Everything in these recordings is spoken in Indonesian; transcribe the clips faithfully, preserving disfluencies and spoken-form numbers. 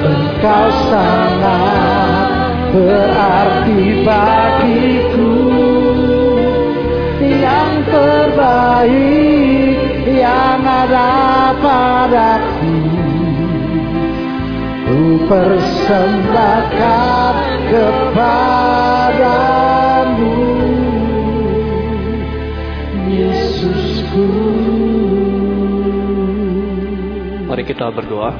Engkau sangat berarti bagiku, yang terbaik yang ada padaku, ku persembahkan kepadamu, Yesusku. Mari kita berdoa.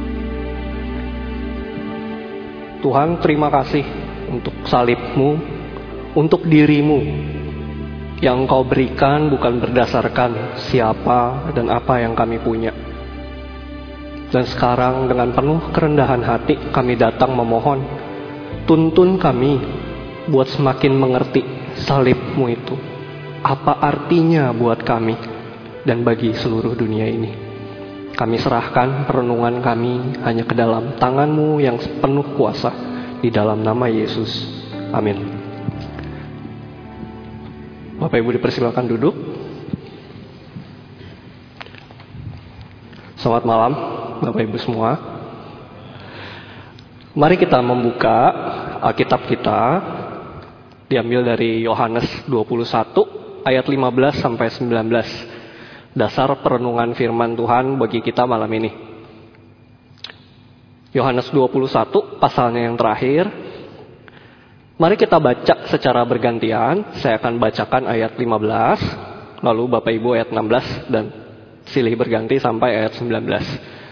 Tuhan, terima kasih untuk salib-Mu, untuk diri-Mu yang Engkau berikan bukan berdasarkan siapa dan apa yang kami punya. Dan sekarang dengan penuh kerendahan hati kami datang memohon, tuntun kami buat semakin mengerti salib-Mu itu. Apa artinya buat kami dan bagi seluruh dunia ini. Kami serahkan perenungan kami hanya ke dalam tangan-Mu yang penuh kuasa, di dalam nama Yesus. Amin. Bapak Ibu dipersilakan duduk. Selamat malam Bapak Ibu semua. Mari kita membuka Alkitab kita, diambil dari Yohanes dua puluh satu ayat lima belas sampai sembilan belas. Dasar perenungan firman Tuhan bagi kita malam ini. Yohanes dua puluh satu pasalnya yang terakhir. Mari kita baca secara bergantian. Saya akan bacakan ayat lima belas, lalu Bapak Ibu ayat enam belas, dan silih berganti sampai ayat sembilan belas.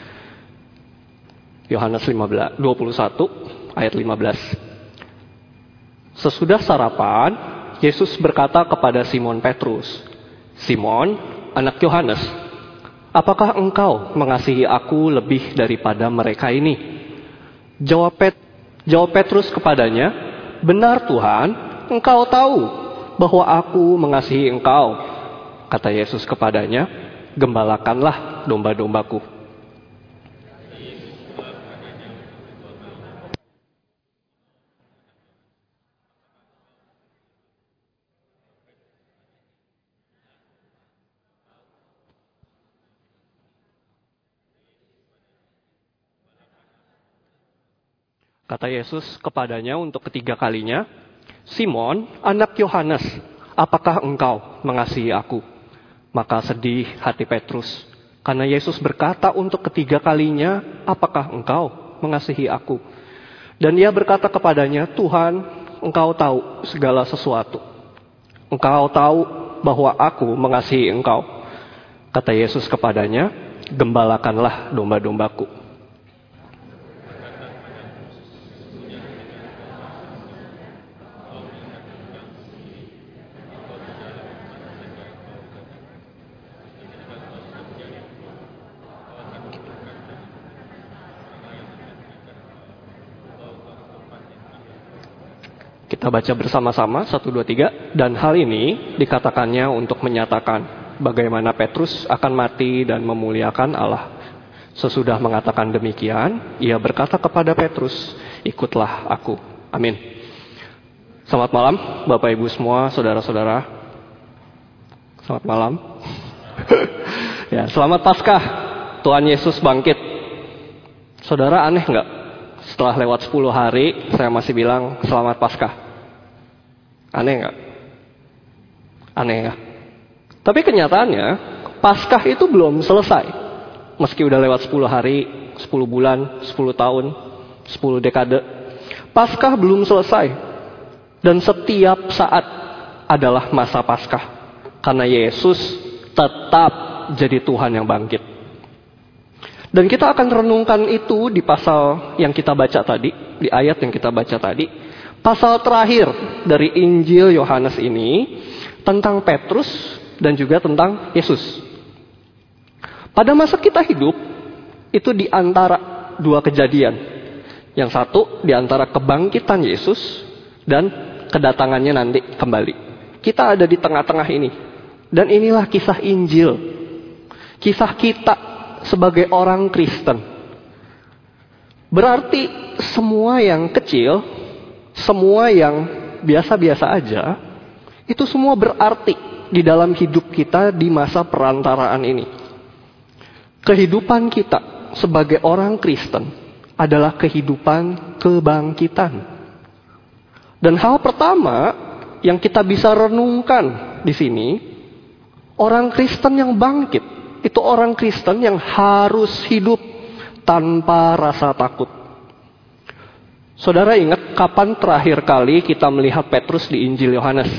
Yohanes dua puluh satu ayat lima belas. Sesudah sarapan, Yesus berkata kepada Simon Petrus, "Simon, anak Yohanes, apakah engkau mengasihi aku lebih daripada mereka ini?" Jawab, Pet, jawab Petrus kepadanya, "Benar Tuhan, engkau tahu bahwa aku mengasihi engkau." Kata Yesus kepadanya, "Gembalakanlah domba-dombaku." Kata Yesus kepadanya untuk ketiga kalinya, "Simon, anak Yohanes, apakah engkau mengasihi aku?" Maka sedih hati Petrus, karena Yesus berkata untuk ketiga kalinya, "Apakah engkau mengasihi aku?" Dan ia berkata kepadanya, "Tuhan, engkau tahu segala sesuatu. Engkau tahu bahwa aku mengasihi engkau." Kata Yesus kepadanya, "Gembalakanlah domba-dombaku." Kita baca bersama-sama, satu, dua, tiga. Dan hal ini dikatakannya untuk menyatakan bagaimana Petrus akan mati dan memuliakan Allah. Sesudah mengatakan demikian, ia berkata kepada Petrus, "Ikutlah aku." Amin. Selamat malam Bapak Ibu semua, saudara-saudara. Selamat malam. Ya, selamat Paskah. Tuhan Yesus bangkit. Saudara, aneh nggak? Setelah lewat sepuluh hari, saya masih bilang selamat Paskah. Aneh nggak? Aneh ya? Tapi kenyataannya, Paskah itu belum selesai. Meski udah lewat sepuluh hari, sepuluh bulan, sepuluh tahun, sepuluh dekade. Paskah belum selesai. Dan setiap saat adalah masa Paskah. Karena Yesus tetap jadi Tuhan yang bangkit. Dan kita akan renungkan itu di pasal yang kita baca tadi, di ayat yang kita baca tadi. Pasal terakhir dari Injil Yohanes ini tentang Petrus dan juga tentang Yesus. Pada masa kita hidup, itu di antara dua kejadian. Yang satu di antara kebangkitan Yesus dan kedatangannya nanti kembali. Kita ada di tengah-tengah ini. Dan inilah kisah Injil. Kisah kita sebagai orang Kristen. Berarti semua yang kecil, semua yang biasa-biasa aja, itu semua berarti di dalam hidup kita di masa perantaraan ini. Kehidupan kita sebagai orang Kristen adalah kehidupan kebangkitan. Dan hal pertama yang kita bisa renungkan di sini, orang Kristen yang bangkit, itu orang Kristen yang harus hidup tanpa rasa takut. Saudara ingat kapan terakhir kali kita melihat Petrus di Injil Yohanes?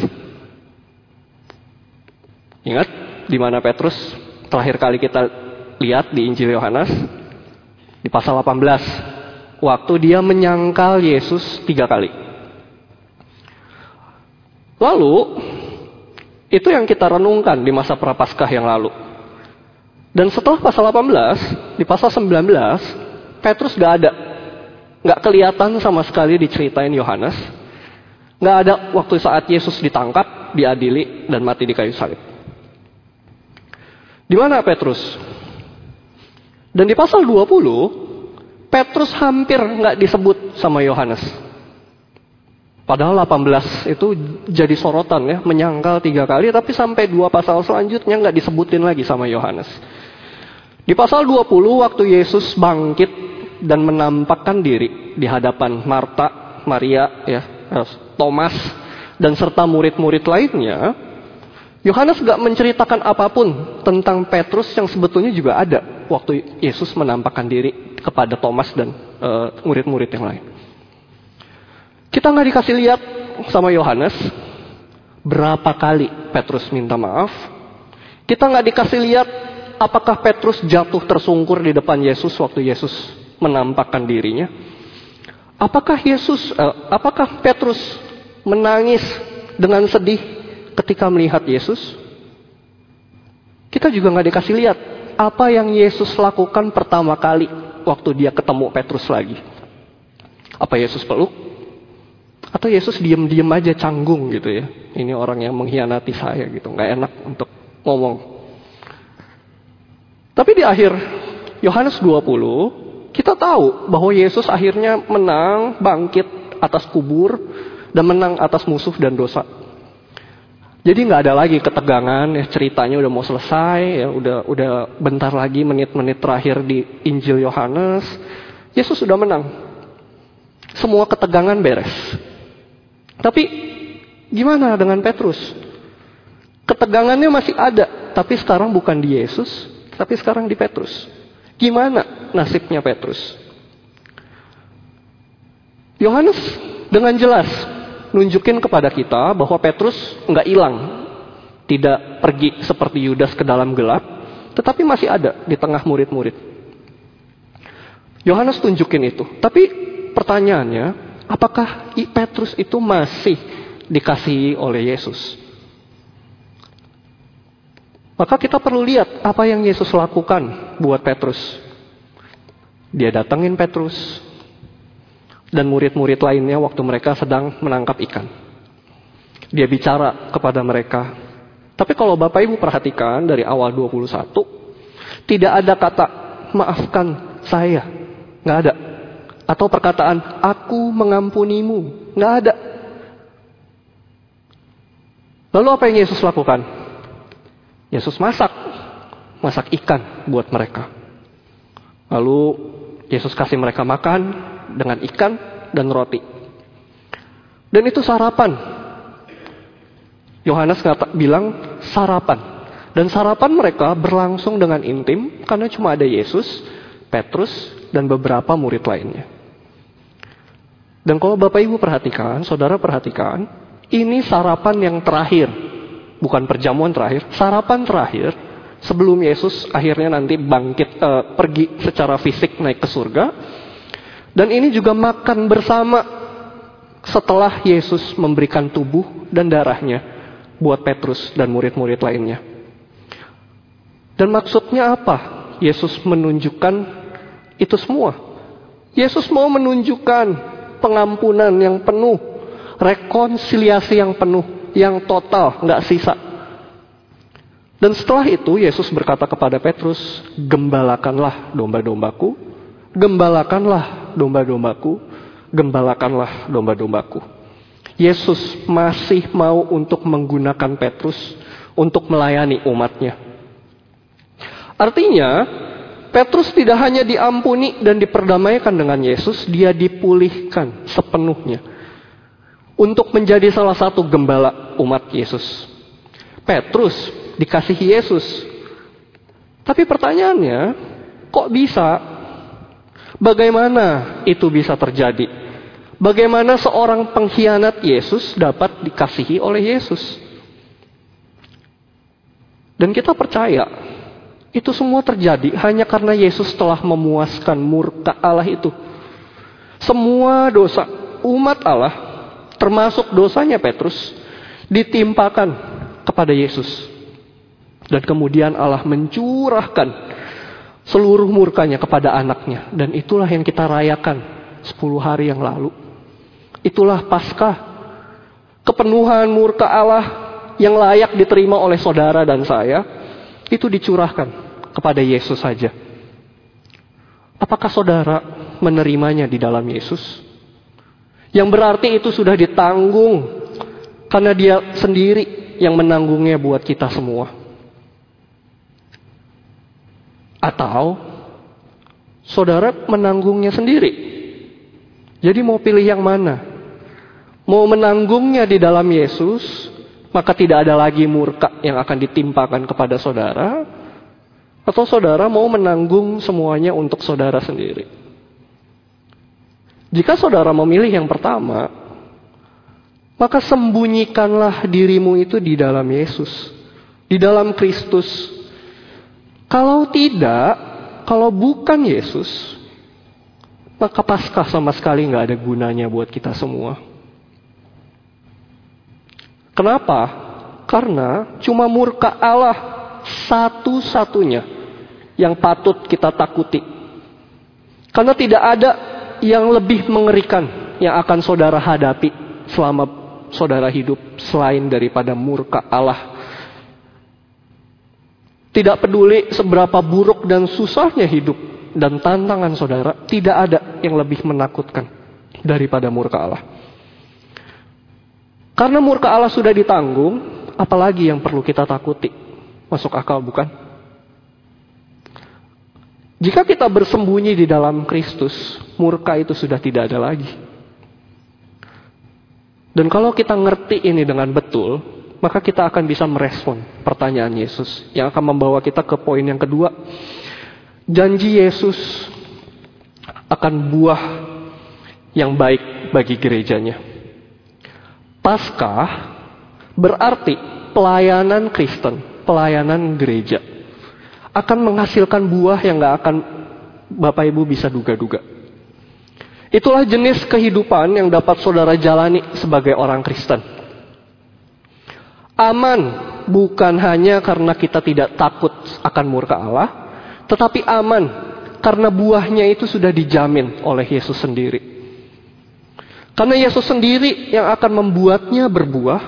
Ingat di mana Petrus terakhir kali kita lihat di Injil Yohanes? Di pasal delapan belas. Waktu dia menyangkal Yesus tiga kali. Lalu, itu yang kita renungkan di masa Prapaskah yang lalu. Dan setelah pasal delapan belas, di pasal sembilan belas, Petrus gak ada. Gak kelihatan sama sekali diceritain Yohanes. Gak ada waktu saat Yesus ditangkap, diadili, dan mati di kayu salib. Di mana Petrus? Dan di pasal dua puluh, Petrus hampir gak disebut sama Yohanes. Padahal delapan belas itu jadi sorotan ya, menyangkal tiga kali, tapi sampai dua pasal selanjutnya nggak disebutin lagi sama Yohanes. Di pasal dua puluh, waktu Yesus bangkit dan menampakkan diri di hadapan Marta, Maria, ya, Thomas, dan serta murid-murid lainnya, Yohanes nggak menceritakan apapun tentang Petrus yang sebetulnya juga ada waktu Yesus menampakkan diri kepada Thomas dan uh, murid-murid yang lain. Kita nggak dikasih lihat sama Yohanes berapa kali Petrus minta maaf. Kita nggak dikasih lihat apakah Petrus jatuh tersungkur di depan Yesus waktu Yesus menampakkan dirinya. Apakah Yesus, eh, apakah Petrus menangis dengan sedih ketika melihat Yesus? Kita juga nggak dikasih lihat apa yang Yesus lakukan pertama kali waktu dia ketemu Petrus lagi. Apa Yesus peluk? Atau Yesus diam-diam aja canggung gitu ya. Ini orang yang mengkhianati saya gitu. Gak enak untuk ngomong. Tapi di akhir Yohanes dua puluh, kita tahu bahwa Yesus akhirnya menang, bangkit atas kubur, dan menang atas musuh dan dosa. Jadi gak ada lagi ketegangan, ya, ceritanya udah mau selesai, ya, udah udah bentar lagi menit-menit terakhir di Injil Yohanes. Yesus sudah menang. Semua ketegangan beres. Tapi gimana dengan Petrus? Ketegangannya masih ada, tapi sekarang bukan di Yesus, tapi sekarang di Petrus. Gimana nasibnya Petrus? Yohanes dengan jelas nunjukin kepada kita bahwa Petrus nggak hilang, tidak pergi seperti Yudas ke dalam gelap, tetapi masih ada di tengah murid-murid. Yohanes tunjukin itu, tapi pertanyaannya, apakah Petrus itu masih dikasihi oleh Yesus? Maka kita perlu lihat apa yang Yesus lakukan buat Petrus. Dia datangin Petrus dan murid-murid lainnya waktu mereka sedang menangkap ikan. Dia bicara kepada mereka. Tapi kalau Bapak Ibu perhatikan dari awal dua puluh satu, tidak ada kata maafkan saya. Nggak ada. Atau perkataan, aku mengampunimu. Nggak ada. Lalu apa yang Yesus lakukan? Yesus masak. Masak ikan buat mereka. Lalu Yesus kasih mereka makan dengan ikan dan roti. Dan itu sarapan. Yohanes ngata, bilang sarapan. Dan sarapan mereka berlangsung dengan intim karena cuma ada Yesus, Petrus, dan beberapa murid lainnya. Dan kalau Bapak Ibu perhatikan, Saudara perhatikan, ini sarapan yang terakhir. Bukan perjamuan terakhir, sarapan terakhir sebelum Yesus akhirnya nanti bangkit, uh, pergi secara fisik naik ke surga. Dan ini juga makan bersama setelah Yesus memberikan tubuh dan darahnya buat Petrus dan murid-murid lainnya. Dan maksudnya apa? Yesus menunjukkan itu semua. Yesus mau menunjukkan pengampunan yang penuh, rekonsiliasi yang penuh, yang total, nggak sisa. Dan setelah itu Yesus berkata kepada Petrus, gembalakanlah domba-dombaku, gembalakanlah domba-dombaku, gembalakanlah domba-dombaku. Yesus masih mau untuk menggunakan Petrus untuk melayani umatnya. Artinya, Petrus tidak hanya diampuni dan diperdamaikan dengan Yesus, dia dipulihkan sepenuhnya untuk menjadi salah satu gembala umat Yesus. Petrus dikasihi Yesus. Tapi pertanyaannya, kok bisa? Bagaimana itu bisa terjadi? Bagaimana seorang pengkhianat Yesus dapat dikasihi oleh Yesus? Dan kita percaya, itu semua terjadi hanya karena Yesus telah memuaskan murka Allah itu. Semua dosa umat Allah, termasuk dosanya Petrus, ditimpakan kepada Yesus. Dan kemudian Allah mencurahkan seluruh murkanya kepada anaknya. Dan itulah yang kita rayakan sepuluh hari yang lalu. Itulah Paskah. Kepenuhan murka Allah yang layak diterima oleh saudara dan saya, itu dicurahkan kepada Yesus saja. Apakah saudara menerimanya di dalam Yesus? Yang berarti itu sudah ditanggung karena dia sendiri yang menanggungnya buat kita semua. Atau saudara menanggungnya sendiri. Jadi mau pilih yang mana? Mau menanggungnya di dalam Yesus, maka tidak ada lagi murka yang akan ditimpakan kepada saudara. Atau saudara mau menanggung semuanya untuk saudara sendiri. Jika saudara memilih yang pertama, maka sembunyikanlah dirimu itu di dalam Yesus, di dalam Kristus. Kalau tidak, kalau bukan Yesus, maka Paskah sama sekali nggak ada gunanya buat kita semua. Kenapa? Karena cuma murka Allah satu-satunya yang patut kita takuti. Karena tidak ada yang lebih mengerikan yang akan saudara hadapi selama saudara hidup selain daripada murka Allah. Tidak peduli seberapa buruk dan susahnya hidup dan tantangan saudara, tidak ada yang lebih menakutkan daripada murka Allah. Karena murka Allah sudah ditanggung, apalagi yang perlu kita takuti? Masuk akal bukan? Jika kita bersembunyi di dalam Kristus, murka itu sudah tidak ada lagi. Dan kalau kita ngerti ini dengan betul, maka kita akan bisa merespon pertanyaan Yesus yang akan membawa kita ke poin yang kedua. Janji Yesus akan buah yang baik bagi gerejanya. Paskah berarti pelayanan Kristen, pelayanan gereja akan menghasilkan buah yang gak akan Bapak Ibu bisa duga-duga. Itulah jenis kehidupan yang dapat saudara jalani sebagai orang Kristen. Aman bukan hanya karena kita tidak takut akan murka Allah, tetapi aman karena buahnya itu sudah dijamin oleh Yesus sendiri. Karena Yesus sendiri yang akan membuatnya berbuah.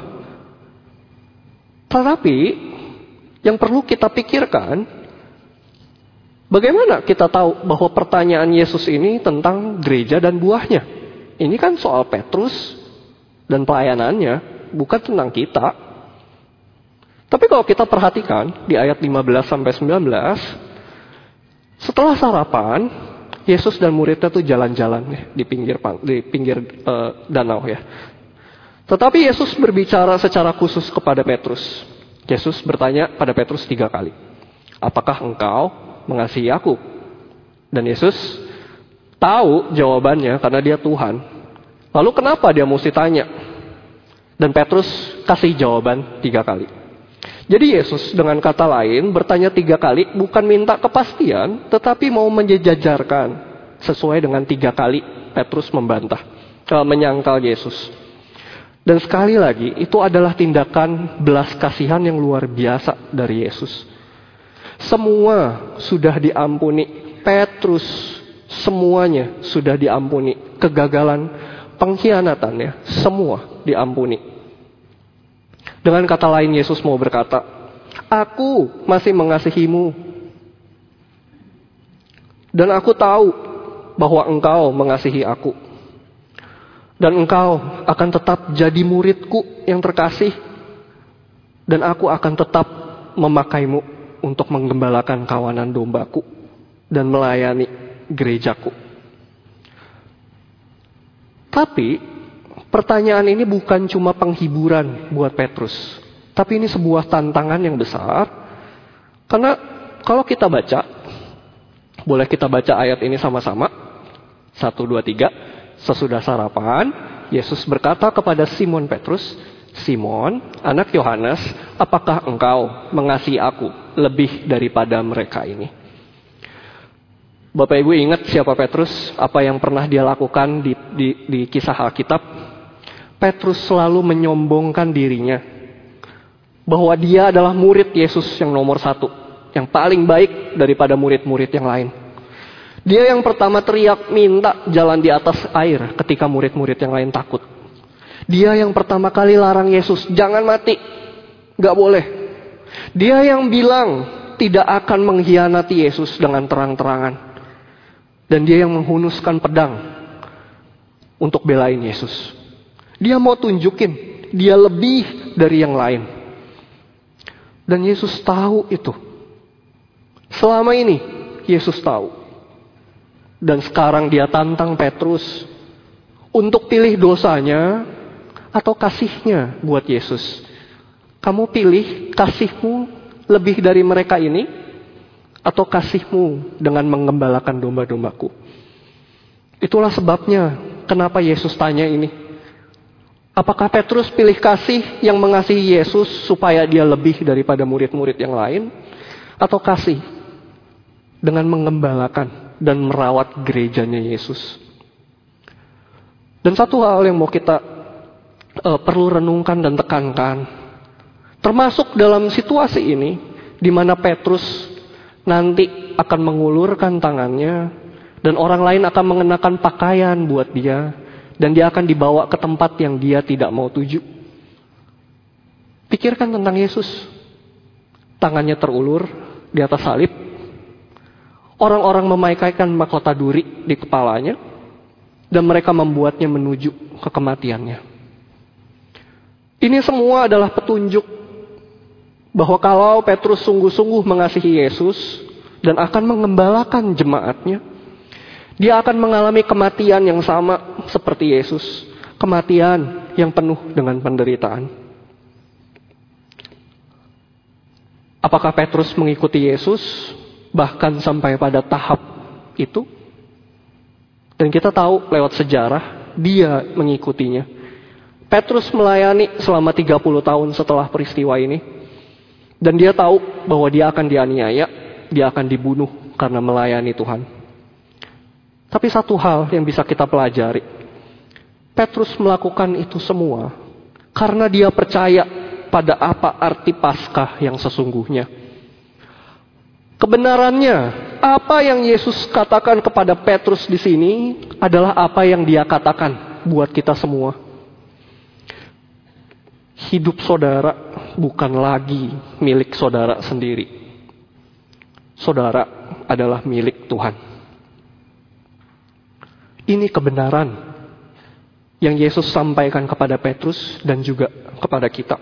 Tetapi yang perlu kita pikirkan, bagaimana kita tahu bahwa pertanyaan Yesus ini tentang gereja dan buahnya? Ini kan soal Petrus dan pelayanannya, bukan tentang kita. Tapi kalau kita perhatikan di ayat lima belas sampai sembilan belas, setelah sarapan, Yesus dan muridnya tuh jalan-jalan di pinggir di pinggir uh, danau ya. Tetapi Yesus berbicara secara khusus kepada Petrus. Yesus bertanya pada Petrus tiga kali, apakah engkau mengasihi aku? Dan Yesus tahu jawabannya karena dia Tuhan. Lalu kenapa dia mesti tanya? Dan Petrus kasih jawaban tiga kali. Jadi Yesus dengan kata lain bertanya tiga kali, bukan minta kepastian, tetapi mau menjejajarkan sesuai dengan tiga kali Petrus membantah, menyangkal Yesus. Dan sekali lagi, itu adalah tindakan belas kasihan yang luar biasa dari Yesus. Semua sudah diampuni, Petrus semuanya sudah diampuni, kegagalan, pengkhianatannya, semua diampuni. Dengan kata lain Yesus mau berkata, aku masih mengasihimu. Dan aku tahu bahwa engkau mengasihi aku. Dan engkau akan tetap jadi muridku yang terkasih. Dan aku akan tetap memakaimu untuk menggembalakan kawanan dombaku. dan melayani gerejaku. Tapi pertanyaan ini bukan cuma penghiburan buat Petrus, tapi ini sebuah tantangan yang besar. Karena kalau kita baca, boleh kita baca ayat ini sama-sama. Satu, dua, tiga. Sesudah sarapan, Yesus berkata kepada Simon Petrus, Simon, anak Yohanes, apakah engkau mengasihi aku lebih daripada mereka ini? Bapak Ibu ingat siapa Petrus? Apa yang pernah dia lakukan di, di, di kisah Alkitab? Petrus selalu menyombongkan dirinya bahwa dia adalah murid Yesus yang nomor satu, yang paling baik daripada murid-murid yang lain. Dia yang pertama teriak minta jalan di atas air ketika murid-murid yang lain takut. Dia yang pertama kali larang Yesus, jangan mati, gak boleh. Dia yang bilang tidak akan mengkhianati Yesus dengan terang-terangan. Dan dia yang menghunuskan pedang untuk belain Yesus. Dia mau tunjukin, dia lebih dari yang lain. Dan Yesus tahu itu. Selama ini, Yesus tahu. Dan sekarang dia tantang Petrus untuk pilih dosanya atau kasihnya buat Yesus. Kamu pilih kasihmu lebih dari mereka ini atau kasihmu dengan menggembalakan domba-dombaku? Itulah sebabnya kenapa Yesus tanya ini. Apakah Petrus pilih kasih yang mengasihi Yesus supaya dia lebih daripada murid-murid yang lain, atau kasih dengan menggembalakan dan merawat gerejanya Yesus? Dan satu hal yang mau kita uh, perlu renungkan dan tekankan, termasuk dalam situasi ini, di mana Petrus nanti akan mengulurkan tangannya, dan orang lain akan mengenakan pakaian buat dia, dan dia akan dibawa ke tempat yang dia tidak mau tuju. Pikirkan tentang Yesus. Tangannya terulur di atas salib. Orang-orang memakaikan mahkota duri di kepalanya, dan mereka membuatnya menuju ke kematiannya. Ini semua adalah petunjuk bahwa kalau Petrus sungguh-sungguh mengasihi Yesus dan akan mengembalakan jemaatnya, dia akan mengalami kematian yang sama seperti Yesus. Kematian yang penuh dengan penderitaan. Apakah Petrus mengikuti Yesus bahkan sampai pada tahap itu? Dan kita tahu lewat sejarah, dia mengikutinya. Petrus melayani selama tiga puluh tahun setelah peristiwa ini. Dan dia tahu bahwa dia akan dianiaya, dia akan dibunuh karena melayani Tuhan. Tapi satu hal yang bisa kita pelajari, Petrus melakukan itu semua karena dia percaya pada apa arti Paskah yang sesungguhnya. Kebenarannya, apa yang Yesus katakan kepada Petrus di sini adalah apa yang dia katakan buat kita semua. Hidup saudara bukan lagi milik saudara sendiri. Saudara adalah milik Tuhan. Ini kebenaran yang Yesus sampaikan kepada Petrus dan juga kepada kita.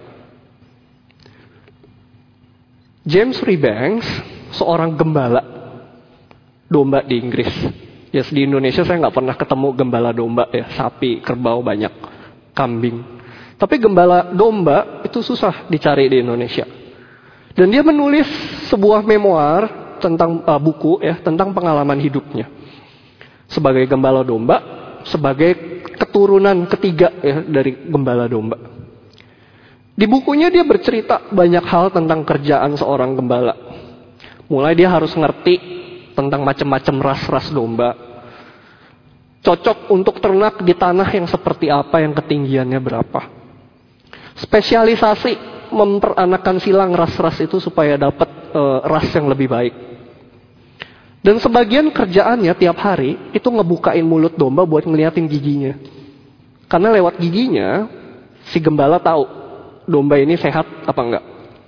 James Rebanks, seorang gembala domba di Inggris. Ya, di Indonesia saya nggak pernah ketemu gembala domba ya, sapi, kerbau banyak, kambing. Tapi gembala domba itu susah dicari di Indonesia. Dan dia menulis sebuah memoir tentang uh, buku ya tentang pengalaman hidupnya sebagai gembala domba, sebagai keturunan ketiga ya dari gembala domba. Di bukunya dia bercerita banyak hal tentang kerjaan seorang gembala. Mulai dia harus ngerti tentang macam-macam ras-ras domba. Cocok untuk ternak di tanah yang seperti apa, yang ketinggiannya berapa. Spesialisasi memperanakan silang ras-ras itu supaya dapat e, ras yang lebih baik. Dan sebagian kerjaannya tiap hari itu ngebukain mulut domba buat ngeliatin giginya. Karena lewat giginya si gembala tahu domba ini sehat apa enggak.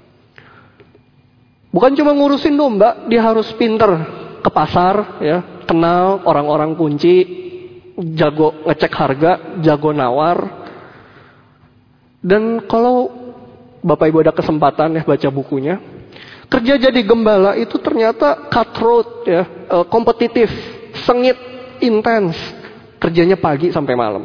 Bukan cuma ngurusin domba, dia harus pinter ke pasar, ya, kenal orang-orang kunci, jago ngecek harga, jago nawar. Dan kalau Bapak Ibu ada kesempatan ya baca bukunya, Kerja jadi gembala itu ternyata cutthroat ya, kompetitif, sengit, intens. Kerjanya pagi sampai malam.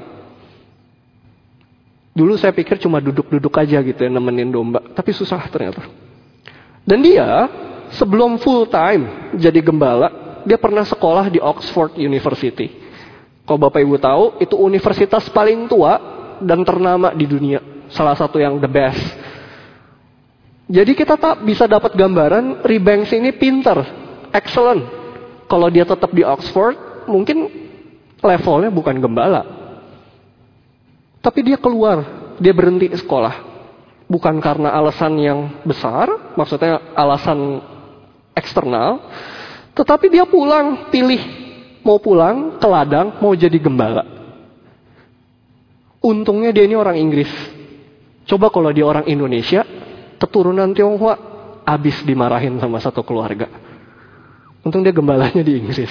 Dulu saya pikir cuma duduk-duduk aja gitu ya, nemenin domba. Tapi susah ternyata. Dan dia sebelum full time jadi gembala, dia pernah sekolah di Oxford University. Kalau Bapak Ibu tahu, itu universitas paling tua dan ternama di dunia. Salah satu yang the best. Jadi kita tak bisa dapat gambaran Rebanks ini pinter, excellent. Kalau dia tetap di Oxford, mungkin levelnya bukan gembala. Tapi dia keluar, dia berhenti sekolah. Bukan karena alasan yang besar, maksudnya alasan eksternal. Tetapi dia pulang, pilih mau pulang ke ladang, mau jadi gembala. Untungnya dia ini orang Inggris. Coba kalau dia orang Indonesia, keturunan Tionghoa, abis dimarahin sama satu keluarga. Untung dia gembalanya di Inggris.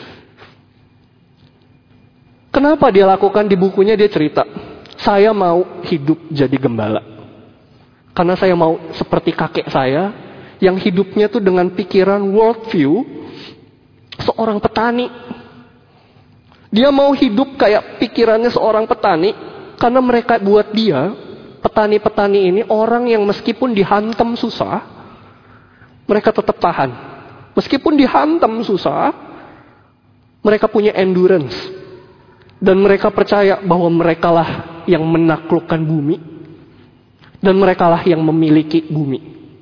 Kenapa dia lakukan? Di bukunya dia cerita, saya mau hidup jadi gembala. Karena saya mau seperti kakek saya, yang hidupnya tuh dengan pikiran worldview, seorang petani. Dia mau hidup kayak pikirannya seorang petani, karena mereka buat dia, petani-petani ini orang yang meskipun dihantam susah, mereka tetap tahan. Meskipun dihantam susah, mereka punya endurance. Dan mereka percaya bahwa merekalah yang menaklukkan bumi. Dan merekalah yang memiliki bumi.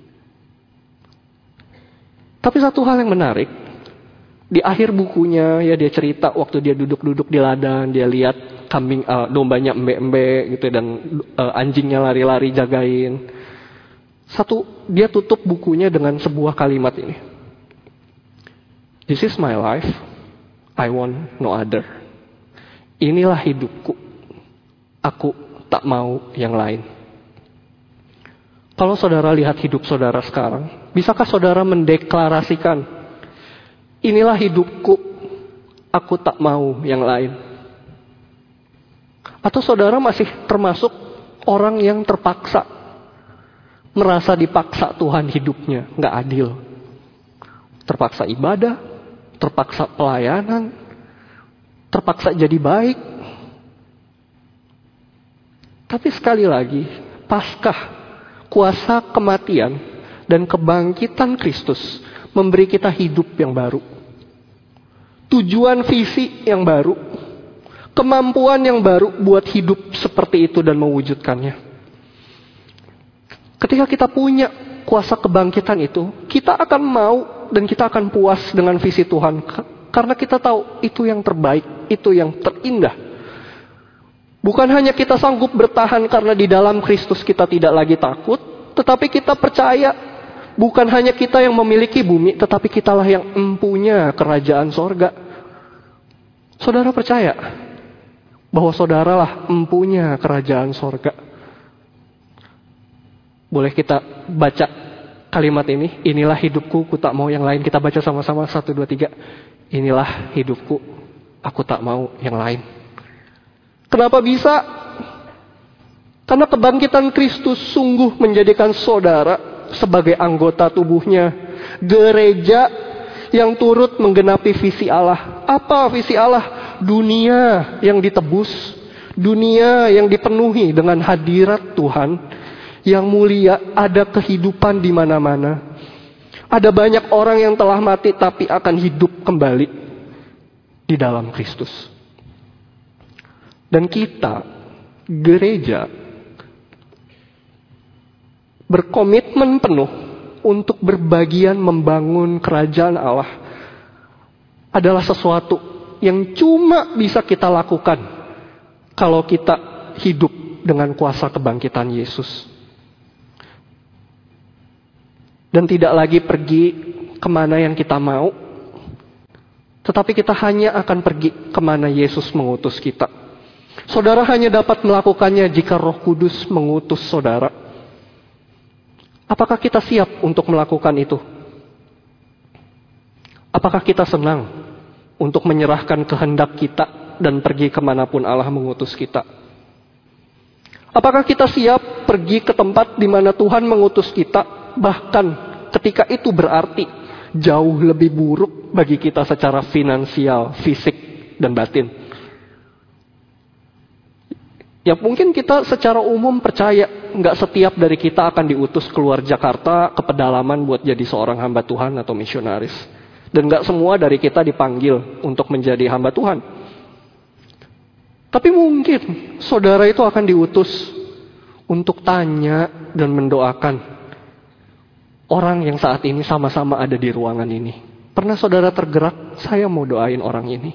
Tapi satu hal yang menarik, di akhir bukunya ya dia cerita waktu dia duduk-duduk di ladang, dia lihat kambing uh, dombanya embe-embe gitu dan uh, anjingnya lari-lari jagain. Satu, dia tutup bukunya dengan sebuah kalimat ini. This is my life, I want no other. Inilah hidupku, aku tak mau yang lain. Kalau saudara lihat hidup saudara sekarang, bisakah saudara mendeklarasikan, inilah hidupku, aku tak mau yang lain? Atau saudara masih termasuk orang yang terpaksa, merasa dipaksa Tuhan hidupnya, gak adil. Terpaksa ibadah, terpaksa pelayanan, terpaksa jadi baik. Tapi sekali lagi, paskah kuasa kematian dan kebangkitan Kristus memberi kita hidup yang baru. Tujuan visi yang baru. Kemampuan yang baru buat hidup seperti itu dan mewujudkannya. Ketika kita punya kuasa kebangkitan itu, kita akan mau dan kita akan puas dengan visi Tuhan. Karena kita tahu itu yang terbaik, itu yang terindah. Bukan hanya kita sanggup bertahan karena di dalam Kristus kita tidak lagi takut, tetapi kita percaya bukan hanya kita yang memiliki bumi, tetapi kitalah yang empunya kerajaan sorga. Saudara percaya bahwa saudaralah empunya kerajaan sorga? Boleh kita baca kalimat ini? Inilah hidupku, aku tak mau yang lain. Kita baca sama-sama, satu, dua, tiga. Inilah hidupku, aku tak mau yang lain. Kenapa bisa? Karena kebangkitan Kristus sungguh menjadikan saudara sebagai anggota tubuhnya. Gereja yang turut menggenapi visi Allah. Apa visi Allah? Dunia yang ditebus. Dunia yang dipenuhi dengan hadirat Tuhan. Yang mulia, ada kehidupan di mana-mana. Ada banyak orang yang telah mati tapi akan hidup kembali di dalam Kristus. Dan kita, gereja, berkomitmen penuh untuk berbagian membangun kerajaan Allah adalah sesuatu yang cuma bisa kita lakukan kalau kita hidup dengan kuasa kebangkitan Yesus. Dan tidak lagi pergi kemana yang kita mau, tetapi kita hanya akan pergi kemana Yesus mengutus kita. Saudara hanya dapat melakukannya jika Roh Kudus mengutus saudara. Apakah kita siap untuk melakukan itu? Apakah kita senang untuk menyerahkan kehendak kita dan pergi kemanapun Allah mengutus kita? Apakah kita siap pergi ke tempat di mana Tuhan mengutus kita, bahkan ketika itu berarti jauh lebih buruk bagi kita secara finansial, fisik, dan batin. Ya mungkin kita secara umum percaya nggak setiap dari kita akan diutus keluar Jakarta ke pedalaman buat jadi seorang hamba Tuhan atau misionaris. Dan nggak semua dari kita dipanggil untuk menjadi hamba Tuhan. Tapi mungkin saudara itu akan diutus untuk tanya dan mendoakan orang yang saat ini sama-sama ada di ruangan ini. Pernah saudara tergerak, saya mau doain orang ini.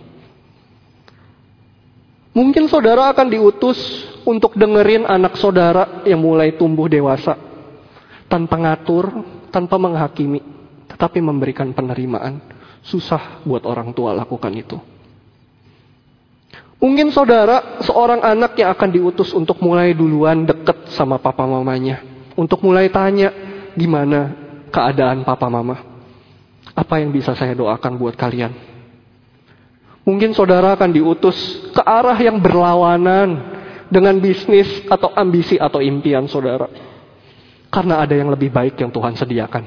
Mungkin saudara akan diutus untuk dengerin anak saudara yang mulai tumbuh dewasa. Tanpa ngatur, tanpa menghakimi, tetapi memberikan penerimaan. Susah buat orang tua lakukan itu. Mungkin saudara seorang anak yang akan diutus untuk mulai duluan deket sama papa mamanya. Untuk mulai tanya, gimana keadaan papa mama? Apa yang bisa saya doakan buat kalian? Mungkin saudara akan diutus ke arah yang berlawanan dengan bisnis atau ambisi atau impian saudara. Karena ada yang lebih baik yang Tuhan sediakan.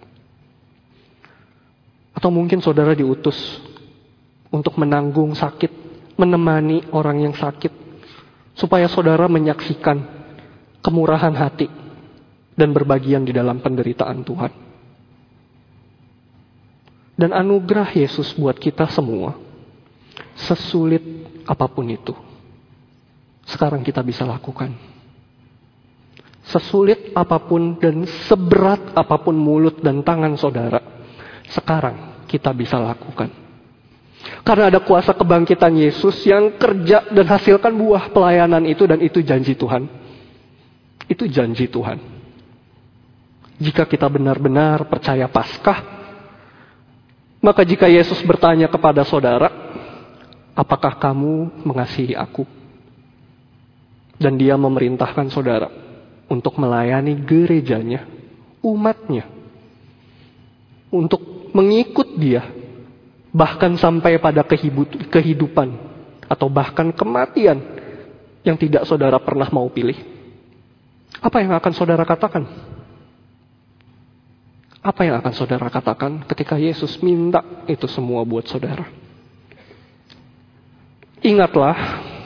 Atau mungkin saudara diutus untuk menanggung sakit, menemani orang yang sakit, supaya saudara menyaksikan kemurahan hati dan berbagian di dalam penderitaan Tuhan. Dan anugerah Yesus buat kita semua, sesulit apapun itu, sekarang kita bisa lakukan. Sesulit apapun dan seberat apapun mulut dan tangan saudara, sekarang kita bisa lakukan. Karena ada kuasa kebangkitan Yesus yang kerja dan hasilkan buah pelayanan itu, dan itu janji Tuhan. Itu janji Tuhan. Jika kita benar-benar percaya Paskah, maka jika Yesus bertanya kepada saudara, apakah kamu mengasihi aku? Dan dia memerintahkan saudara untuk melayani gerejanya, umatnya, untuk mengikut dia, bahkan sampai pada kehidupan atau bahkan kematian yang tidak saudara pernah mau pilih. Apa yang akan saudara katakan? Apa yang akan saudara katakan ketika Yesus minta itu semua buat saudara? Ingatlah,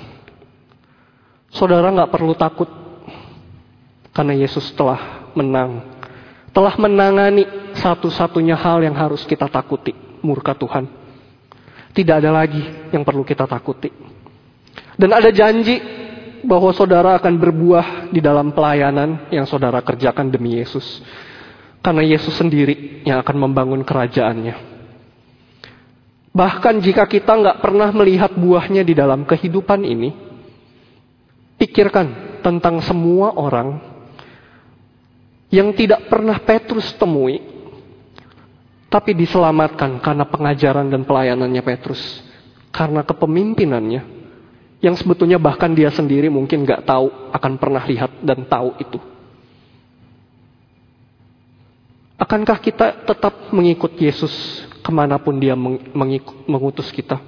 saudara gak perlu takut karena Yesus telah menang. Telah menangani satu-satunya hal yang harus kita takuti, murka Tuhan. Tidak ada lagi yang perlu kita takuti. Dan ada janji bahwa saudara akan berbuah di dalam pelayanan yang saudara kerjakan demi Yesus. Karena Yesus sendiri yang akan membangun kerajaannya. Bahkan jika kita nggak pernah melihat buahnya di dalam kehidupan ini, pikirkan tentang semua orang yang tidak pernah Petrus temui, tapi diselamatkan karena pengajaran dan pelayanannya Petrus. Karena kepemimpinannya, yang sebetulnya bahkan dia sendiri mungkin gak tahu akan pernah lihat dan tahu itu. Akankah kita tetap mengikut Yesus kemanapun dia mengikut, mengutus kita?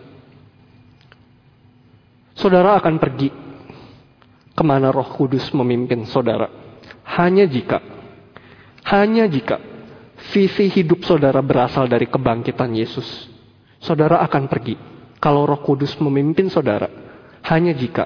Saudara akan pergi kemana Roh Kudus memimpin saudara. Hanya jika, hanya jika visi hidup saudara berasal dari kebangkitan Yesus, saudara akan pergi kalau Roh Kudus memimpin saudara. Hanya jika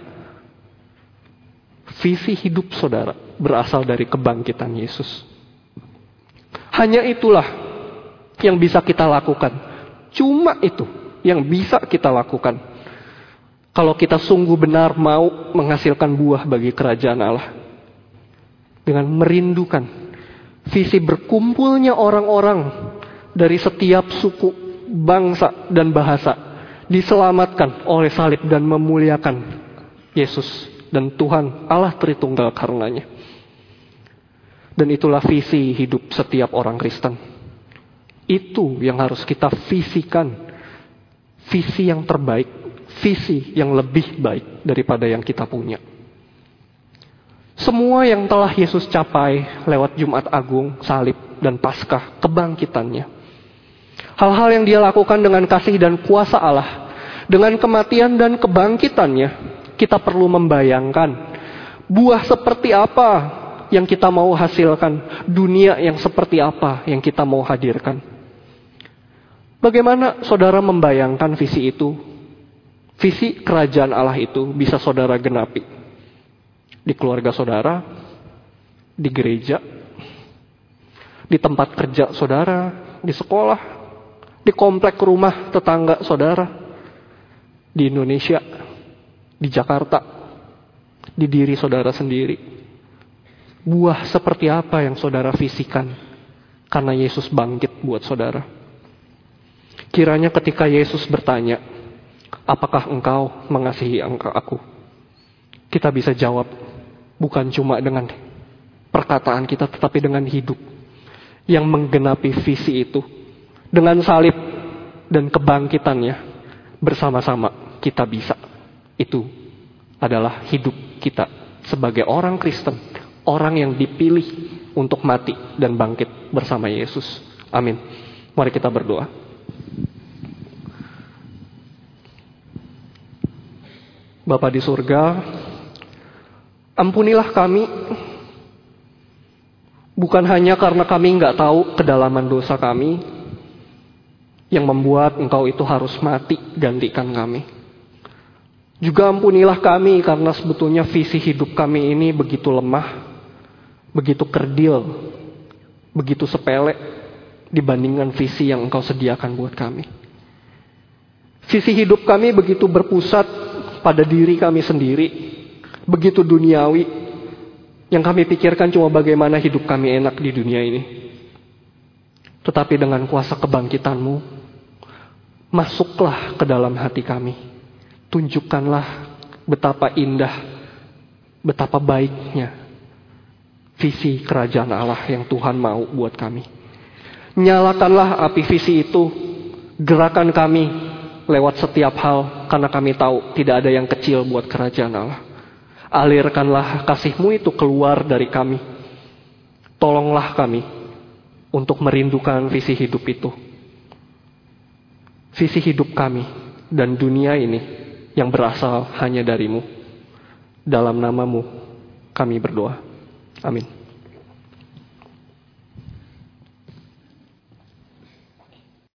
visi hidup saudara berasal dari kebangkitan Yesus. Hanya itulah yang bisa kita lakukan. Cuma itu yang bisa kita lakukan kalau kita sungguh benar mau menghasilkan buah bagi kerajaan Allah. Dengan merindukan visi berkumpulnya orang-orang dari setiap suku, bangsa, dan bahasa diselamatkan oleh salib dan memuliakan Yesus dan Tuhan Allah Tritunggal karenanya. Dan itulah visi hidup setiap orang Kristen. Itu yang harus kita visikan. Visi yang terbaik, visi yang lebih baik daripada yang kita punya. Semua yang telah Yesus capai lewat Jumat Agung, salib, dan Paskah, kebangkitannya. Hal-hal yang dia lakukan dengan kasih dan kuasa Allah, dengan kematian dan kebangkitannya, kita perlu membayangkan buah seperti apa yang kita mau hasilkan? Dunia yang seperti apa yang kita mau hadirkan? Bagaimana saudara membayangkan visi itu? Visi kerajaan Allah itu bisa saudara genapi di keluarga saudara, di gereja, di tempat kerja saudara, di sekolah, di komplek rumah tetangga saudara, di Indonesia, di Jakarta, di diri saudara sendiri. Buah seperti apa yang saudara visikan karena Yesus bangkit buat saudara? Kiranya ketika Yesus bertanya, apakah engkau mengasihi aku? Kita bisa jawab, bukan cuma dengan perkataan kita, tetapi dengan hidup yang menggenapi visi itu. Dengan salib dan kebangkitannya, bersama-sama kita bisa. Itu adalah hidup kita sebagai orang Kristen, orang yang dipilih untuk mati dan bangkit bersama Yesus. Amin. Mari kita berdoa. Bapa di surga, ampunilah kami, bukan hanya karena kami nggak tahu kedalaman dosa kami, yang membuat engkau itu harus mati gantikan kami. Juga ampunilah kami karena sebetulnya visi hidup kami ini begitu lemah, begitu kerdil, begitu sepele dibandingkan visi yang engkau sediakan buat kami. Visi hidup kami begitu berpusat pada diri kami sendiri, begitu duniawi, yang kami pikirkan cuma bagaimana hidup kami enak di dunia ini. Tetapi dengan kuasa kebangkitan-Mu, masuklah ke dalam hati kami. Tunjukkanlah betapa indah, betapa baiknya visi kerajaan Allah yang Tuhan mau buat kami. Nyalakanlah api visi itu, gerakan kami lewat setiap hal, karena kami tahu tidak ada yang kecil buat kerajaan Allah. Alirkanlah kasih-Mu itu keluar dari kami. Tolonglah kami untuk merindukan visi hidup itu. Visi hidup kami dan dunia ini yang berasal hanya dari-Mu. Dalam nama-Mu kami berdoa. Amin.